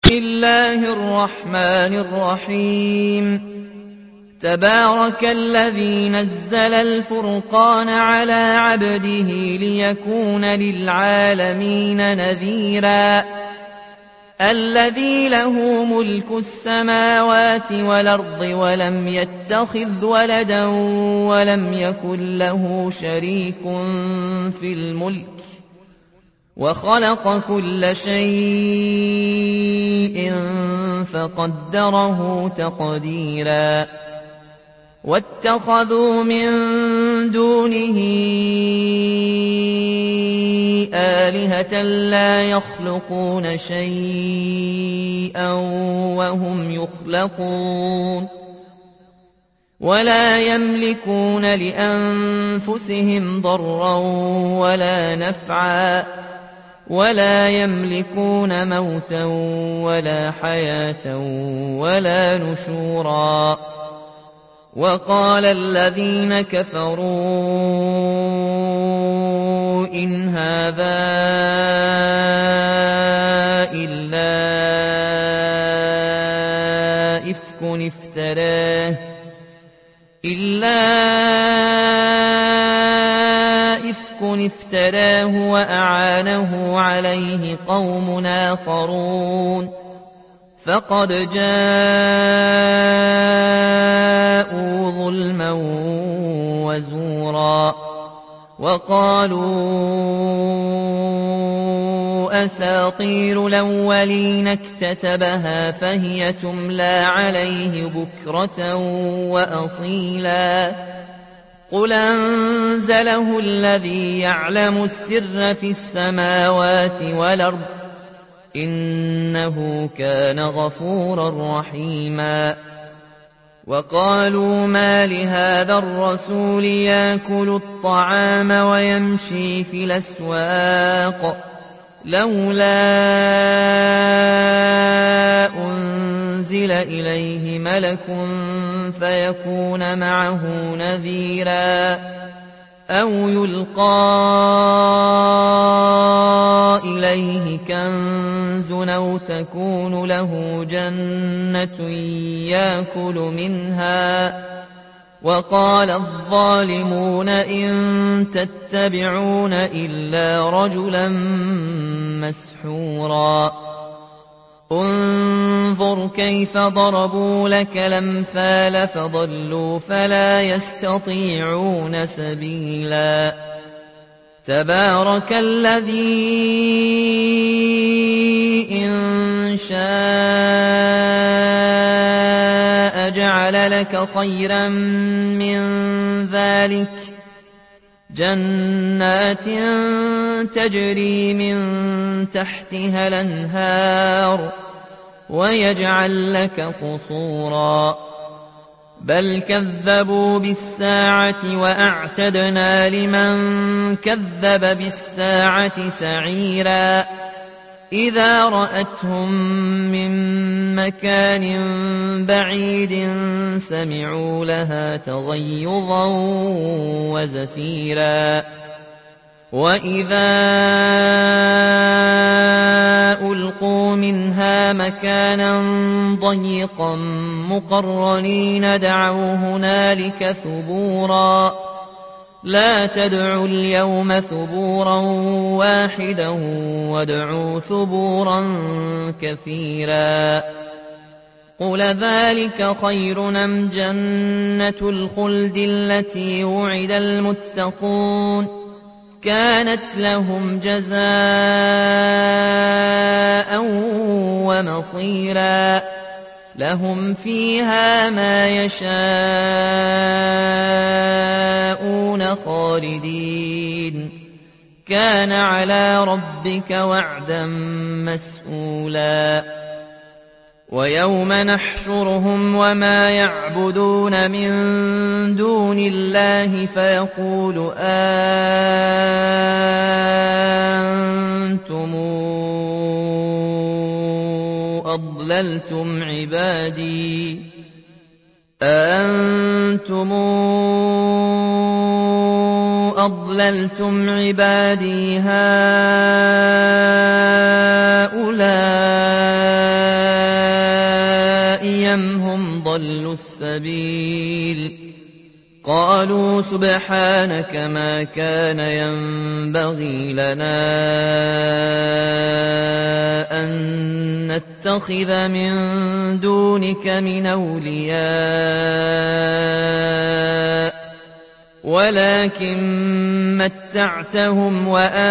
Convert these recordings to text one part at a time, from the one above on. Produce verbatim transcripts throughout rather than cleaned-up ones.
بسم الله الرحمن الرحيم تبارك الذي نزل الفرقان على عبده ليكون للعالمين نذيرا الذي له ملك السماوات والأرض ولم يتخذ ولدا ولم يكن له شريك في الملك وخلق كل شيء فقدره تقديرا واتخذوا من دونه آلهة لا يخلقون شيئا وهم يخلقون ولا يملكون لأنفسهم ضرا ولا نفعا ولا يملكون موتا ولا حياة ولا نشورا وقال الذين كفروا إن هذا إلا إفك افتراه إلا إفك افتراه وأعانه عليه قوم آخرون فقد جاءوا ظلما وزورا وقالوا أساطير الأولين اكتتبها فهي تملى عليه بكرة وأصيلا قل أنزله الذي يعلم السر في السماوات والأرض إنه كان غفورا رحيما وقالوا ما لهذا الرسول يأكل الطعام ويمشي في الأسواق لولا أنزل إليه ملك فيكون معه نذيرا أو يلقى إليه كنز أو تكون له جنة يأكل منها وقال الظالمون إن تتبعون إلا رجلا مسحورا انظر كيف ضربوا لك الأمثال فضلوا فلا يستطيعون سبيلا تبارك الذي إن شاء جعل لك خيرا من ذلك جنات تجري من تحتها الأنهار ويجعل لك قصورا بل كذبوا بالساعة وأعتدنا لمن كذب بالساعة سعيرا إذا رأتهم من مكان بعيد سمعوا لها تغيظا وزفيرا وإذا ألقوا منها مكانا ضيقا مقرنين دعوا هنالك ثبورا لا تدعوا اليوم ثبورا واحدا وادعوا ثبورا كثيرا قل ذلك خير أم جنة الخلد التي وعد المتقون كانت لهم جزاء ومصيرا لهم فيها ما يشاءون خالدين كان على ربك وعدا مسئولا ويوم نحشرهم وما يعبدون من دون الله فيقول أنتم أضللتم عبادي أأنتم أضللتم عبادي هؤلاء أضلوا السبيل قالوا سبحانك ما كان ينبغي لنا أن نتخذ من دونك من أولياء ولكن متعتهم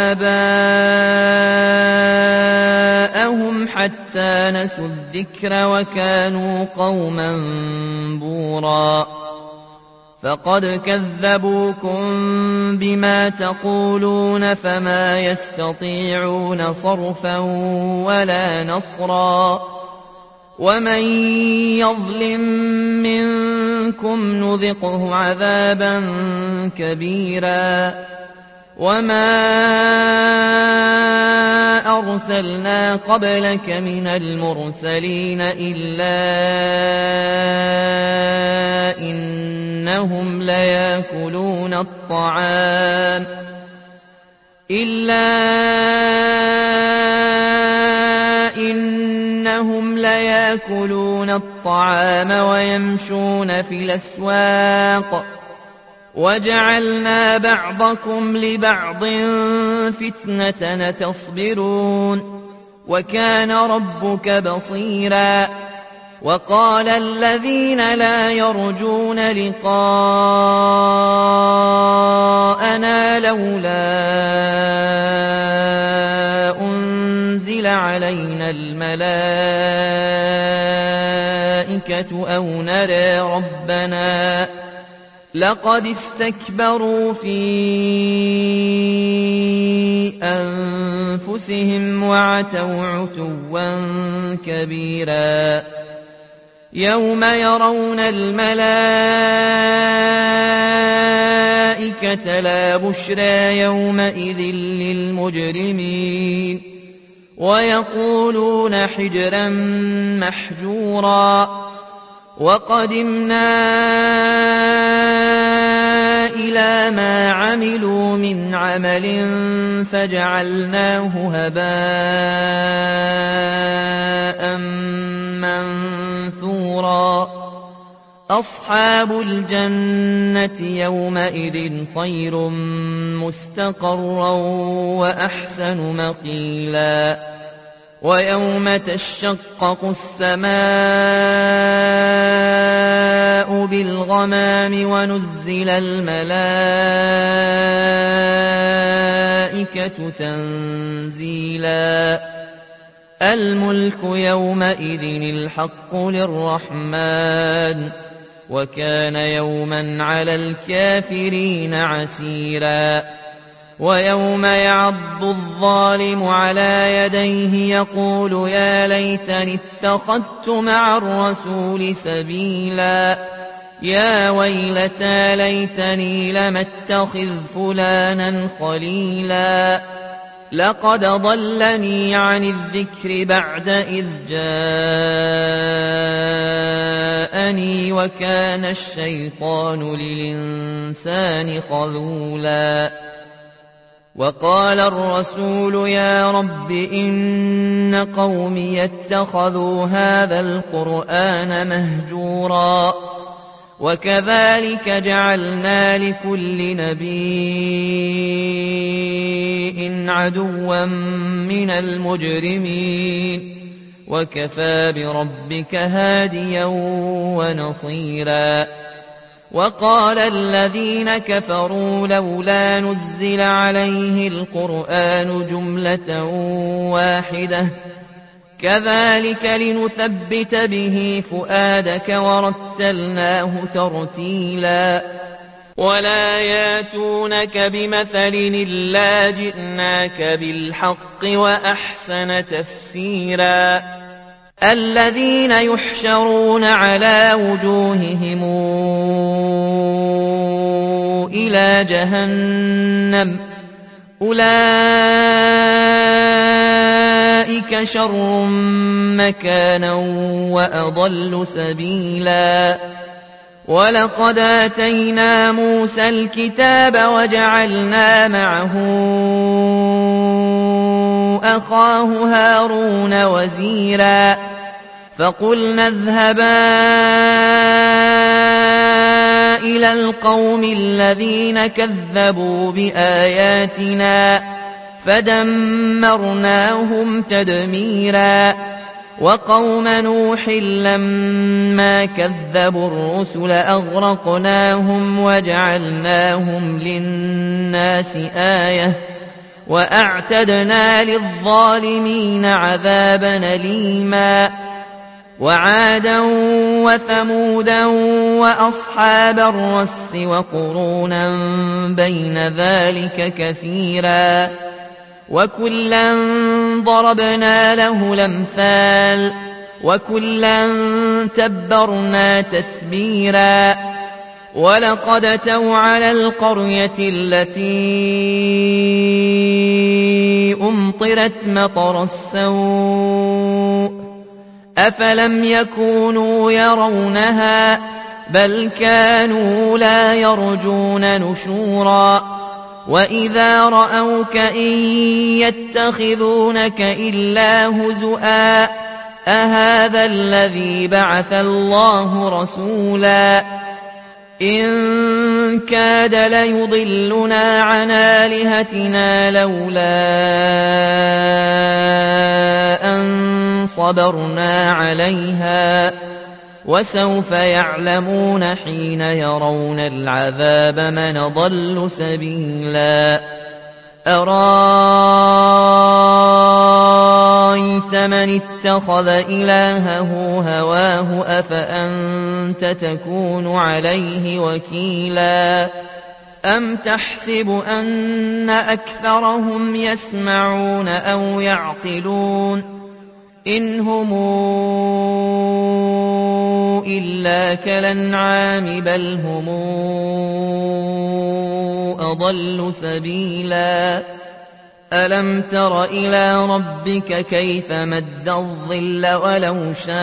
وآباءهم حتى نسوا الذكر وكانوا قوما بورا فقد كذبوكم بما تقولون فما يستطيعون صرفا ولا نصرا ومن يظلم منكم نذقه عذابا كبيرا وما أرسلنا قبلك من المرسلين إلا إنهم ليأكلون الطعام إلا إنهم ليأكلون الطعام ويمشون في الأسواق وجعلنا بعضكم لبعض فتنة تصبرون وكان ربك بصيرا وقال الذين لا يرجون لقاءنا لولا أنزل علينا الملائكة أو نرى ربنا لقد استكبروا في أنفسهم وعتوا عتوا كبيرا يوم يرون الملائكة لا بشرى يومئذ للمجرمين ويقولون حجرا محجورا وقدمنا إلى ما عملوا من عمل فجعلناه هباء منثورا أصحاب الجنة يومئذ خير مستقرا وأحسن مقيلا ويوم تشقق السماء بالغمام ونزل الملائكة تنزيلا الملك يومئذ الحق للرحمن وكان يوما على الكافرين عسيرا ويوم يعض الظالم على يديه يقول يا ليتني اتخذت مع الرسول سبيلا يا ويلتى ليتني لم اتخذ فلانا خليلا لقد ضلني عن الذكر بعد إذ جاءني وكان الشيطان للإنسان خذولا وقال الرسول يا رب إن قومي اتخذوا هذا القرآن مهجورا وكذلك جعلنا لكل نبي عدوا من المجرمين وكفى بربك هاديا ونصيرا وقال الذين كفروا لولا نزل عليه القرآن جملة واحدة كذلك لنثبت به فؤادك ورتلناه ترتيلا ولا ياتونك بمثل إلا جئناك بالحق وأحسن تفسيرا الذين يحشرون على وجوههم إلى جهنم أولئك شر مكانا وأضل سبيلا ولقد آتينا موسى الكتاب وجعلنا معه أخاه هارون وزيرا فقلنا اذهبا إلى القوم الذين كذبوا بآياتنا فدمرناهم تدميرا وقوم نوح لما كذبوا الرسل أغرقناهم وجعلناهم للناس آية وأعتدنا للظالمين عذابا أليما وعادا وثمودا وأصحاب الرس وقرونا بين ذلك كثيرا وكلا ضربنا له الأمثال وكلا تبرنا تتبيرا ولقد أتوا على القرية التي أمطرت مطر السوء أفلم يكونوا يرونها بل كانوا لا يرجون نشورا وإذا رأوك إن يتخذونك إلا هزؤا أهذا الذي بعث الله رسولا إن كاد ليضلنا عن آلهتنا لولا أن صبرنا عليها وسوف يعلمون حين يرون العذاب من ضل سبيلا أرأيت من اتخذ إلهه هواه أفأنت تكون عليه وكيلا أم تحسب أن أكثرهم يسمعون أو يعقلون إن هم إلا كالأنعام بل هم أضل سبيلا ألم تر إلى ربك كيف مد الظل ولو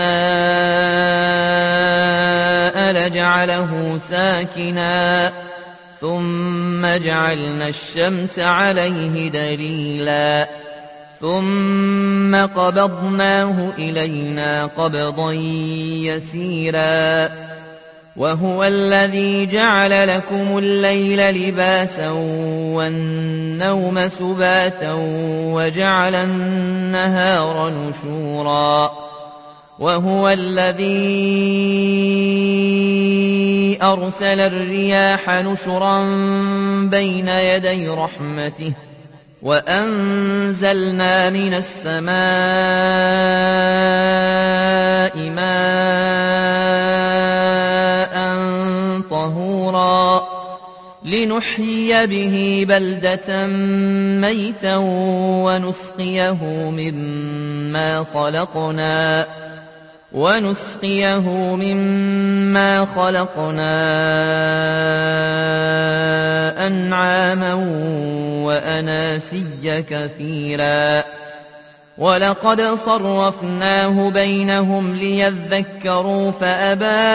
شاء لجعله ساكنا ثم جعلنا الشمس عليه دليلا ثم قبضناه إلينا قبضا يسيرا وهو الذي جعل لكم الليل لباسا والنوم سباتا وجعل النهار نشورا وهو الذي أرسل الرياح نشرا بين يدي رحمته وأنزلنا من السماء ماء طهورا لنحيي به بلدة ميتا ونسقيه مما خلقنا ونسقيه مما خلقنا أنعاما وأناسيا كثيرا ولقد صرفناه بينهم ليذكروا فأبى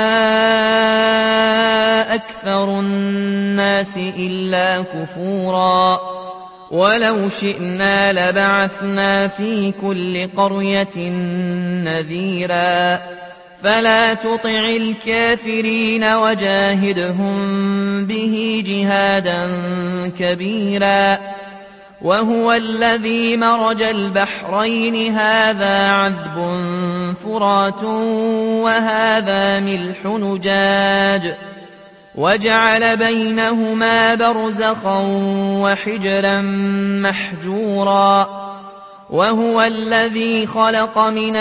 أكثر الناس إلا كفورا ولو شئنا لبعثنا في كل قرية نذيرا فلا تطع الكافرين وجاهدهم به جهادا كبيرا وهو الذي مرج البحرين هذا عذب فرات وهذا ملح نجاج وجعل بينهما برزخا وحجرا محجورا وهو الذي خلق من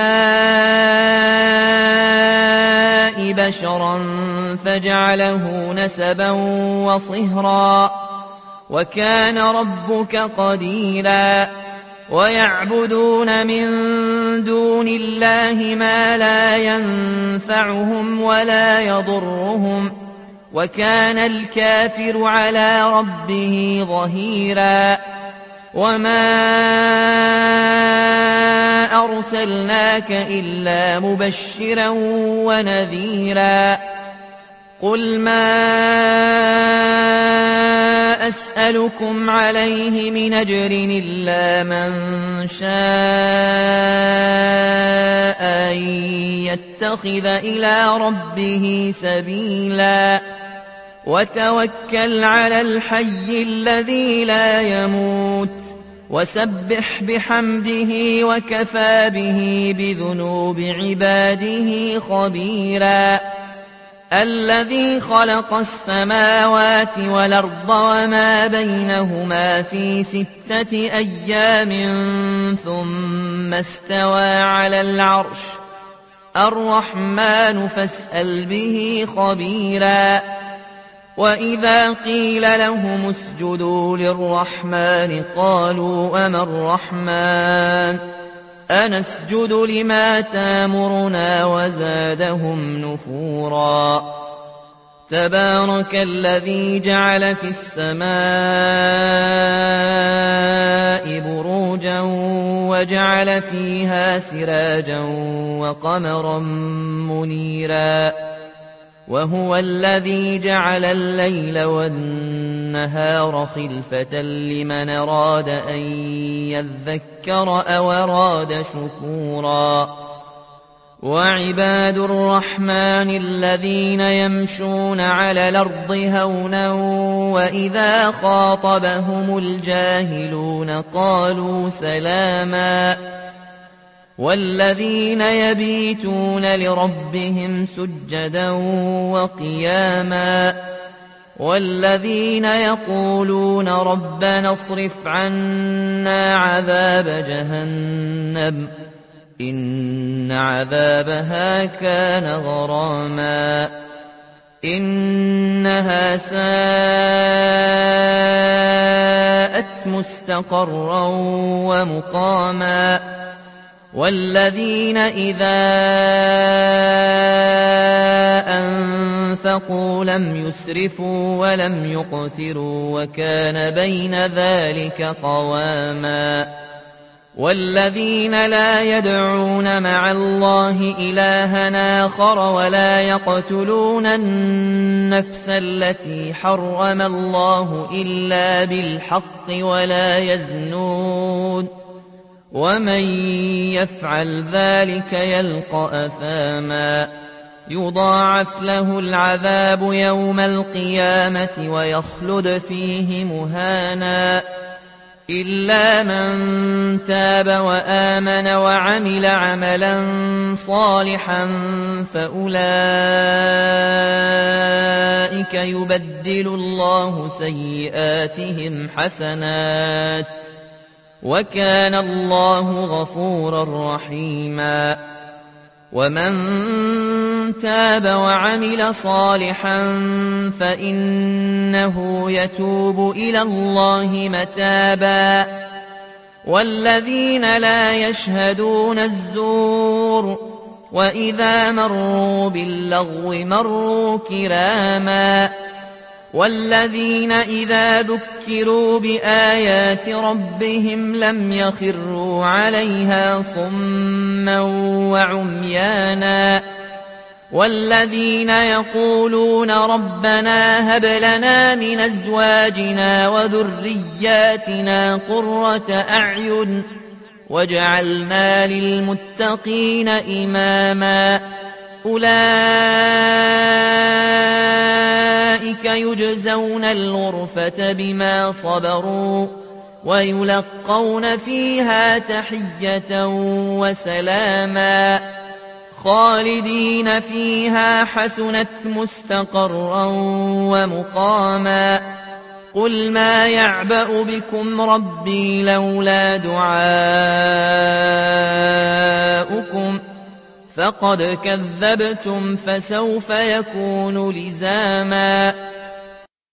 الماء بشرا فجعله نسبا وصهرا وكان ربك قديرا ويعبدون من دون الله ما لا ينفعهم ولا يضرهم وكان الكافر على ربه ظهيرا وما أرسلناك إلا مبشرا ونذيرا قل ما أسألكم عليه من أجر إلا من شاء أن يتخذ إلى ربه سبيلا وتوكل على الحي الذي لا يموت وسبح بحمده وكفى به بذنوب عباده خبيرا الذي خلق السماوات والأرض وما بينهما في ستة أيام ثم استوى على العرش الرحمن فاسأل به خبيرا وإذا قيل لهم اسجدوا للرحمن قالوا أما الرحمن أنسجد لما تامرنا وزادهم نفورا تبارك الذي جعل في السماء بروجا وجعل فيها سراجا وقمرا منيرا وهو الذي جعل الليل والنهار خلفة لمن أراد أن يذكر أو أراد شكورا وعباد الرحمن الذين يمشون على الأرض هونا وإذا خاطبهم الجاهلون قالوا سلاما والذين يبيتون لربهم سجدا وقياما والذين يقولون ربنا اصرف عنا عذاب جهنم إن عذابها كان غراما إنها ساءت مستقرا ومقاما والذين إذا أنفقوا لم يسرفوا ولم يقتروا وكان بين ذلك قواما والذين لا يدعون مع الله إلها آخر ولا يقتلون النفس التي حرم الله إلا بالحق ولا يزنون ومن يفعل ذلك يلقى أثاما يضاعف له العذاب يوم القيامة ويخلد فيه مهانا إلا من تاب وآمن وعمل عملا صالحا فأولئك يبدل الله سيئاتهم حسنات وكان الله غفورا رحيما ومن تاب وعمل صالحا فإنه يتوب إلى الله متابا والذين لا يشهدون الزور وإذا مروا باللغو مروا كراما والذين إذا ذكروا بآيات ربهم لم يخروا عليها صما وعميانا والذين يقولون ربنا هب لنا من أزواجنا وذرياتنا قرة أعين واجعلنا للمتقين إماما أولئك يجزون الغرفة بما صبروا ويلقون فيها تحية وسلاما خالدين فيها حسنت مستقرا ومقاما قل ما يعبأ بكم ربي لولا دعاؤكم فقد كذبتم فسوف يكون لزاما